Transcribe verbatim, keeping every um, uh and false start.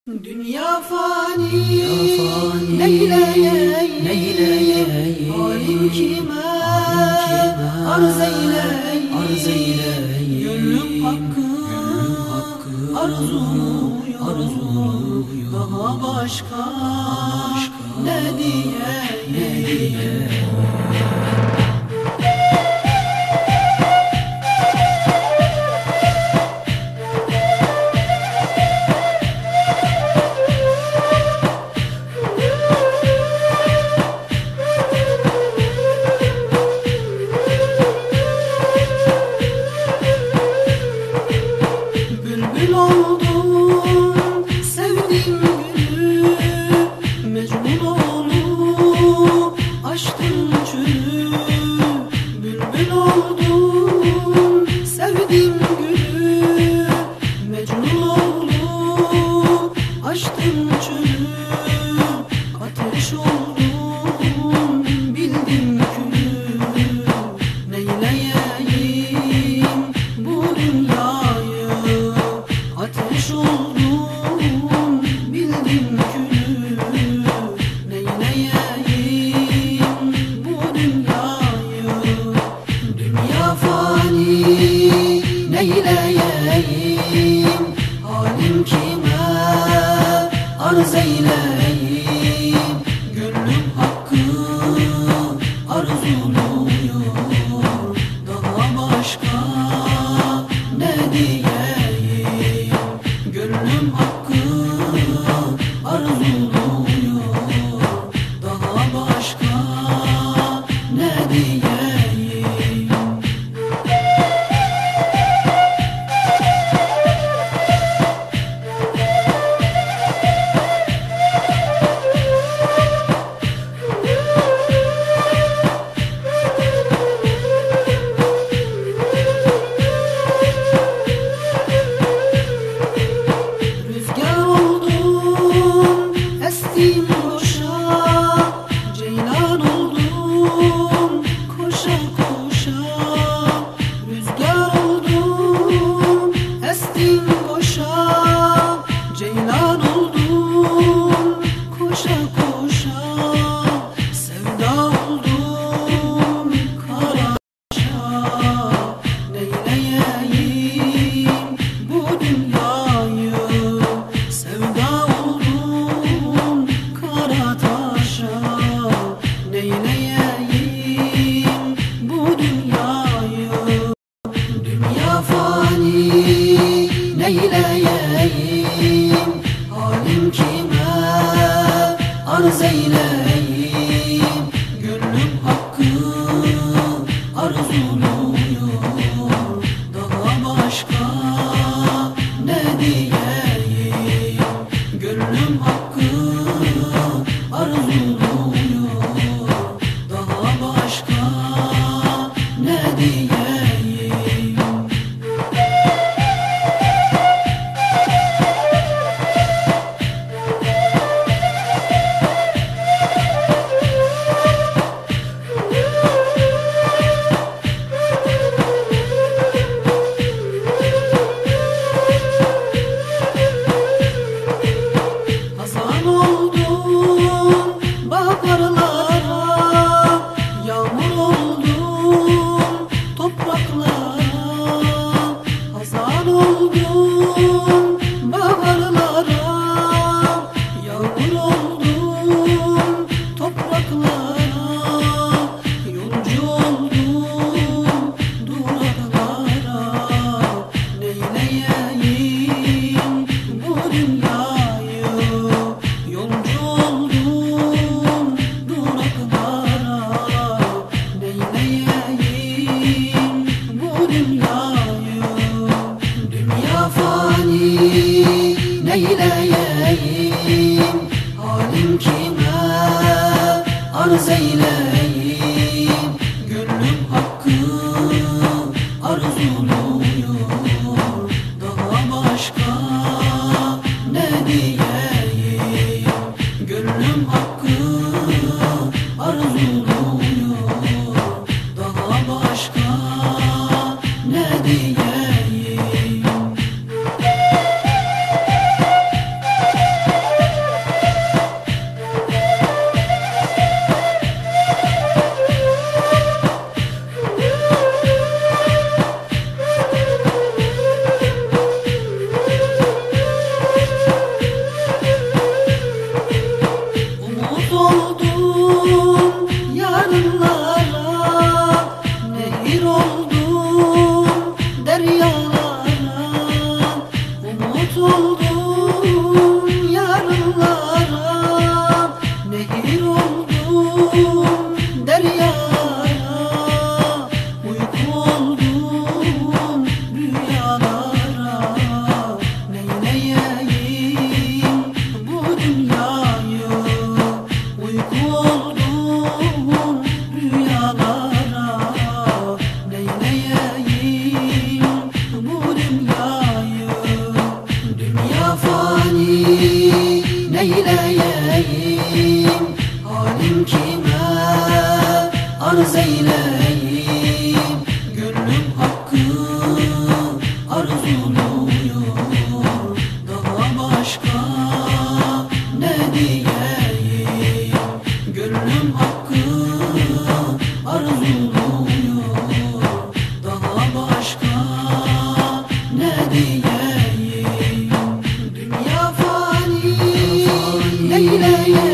Dünya fani, Dünya fani, neyleyey, neyleyey, halim kime, kime, arz eyley, arz eyley, gönlüm hakkı, gönlüm hakkı, arzuluyor, arzuluyor, daha başka, başka ne diyeyim, ne diyeyim. Bülbül oldum, sevdim gülü, Mecnun olup açtım çölü. Bülbül oldum, sevdim gülü, Mecnun olup açtım çölü. Ateş oldum, bildim külü, neyleyeyim bu dünyayı. Ateş oldum, bildim külü, neyleyeyim bu dünyayı. Dünya fani, neyleyeyim, halim kime, arz eyleyim, gönlüm hakkı, arzuluyor, daha başka ne diyeyim, gönlüm hakkı, arzuluyor, daha başka ne diyeyim. Rüzgar oldum, estim boşa, ceylan oldum, koşa koşa. Rüzgar oldum, estim boşa, ceylan oldum, koşa koşa. Sevda oldum, kara taşa, neyleyeyim bu dünyayı. Sevda oldum, kara taşa, neyleyeyim bu dünyayı. Dünya fani, neyleyeyim, halim kime, arz eyleyim, gönlüm hakkı, arzuluyor, daha başka ne diyeyim, gönlüm hakkı, arzuluyor, daha başka ne diyeyim. Hazan oldum baharlara, yağmur oldum topraklara. Hazan oldum baharlara, yağmur oldum topraklara. Yolcu oldum duraklara, neyleyeyim bu dünyayı. Yolcu oldum duraklara, neyleyeyim bu dünyayı. Dünya fani, neyleyeyim, halim kime, arz eyleyim, gönlüm hakkı, arzuluyor, daha başka ne diyeyim, gönlüm hakkı, arzuluyor, daha başka ne diyeyim. neyleyeyim? Halim kime arz eyleyim? Gönlüm hakkı arzuluyor, daha başka ne diyeyim? Gönlüm hakkı arzuluyor, daha başka ne diyeyim? Dünya fani, neyleyeyim?